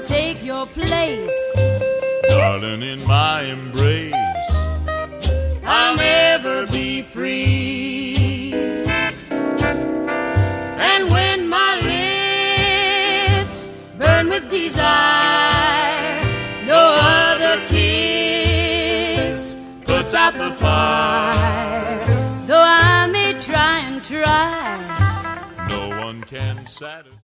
take your place, darling, in my embrace. I'll never be free. And when my lips burn with desire, no other kiss puts out the fire. Though I may try and try, No one can satisfy.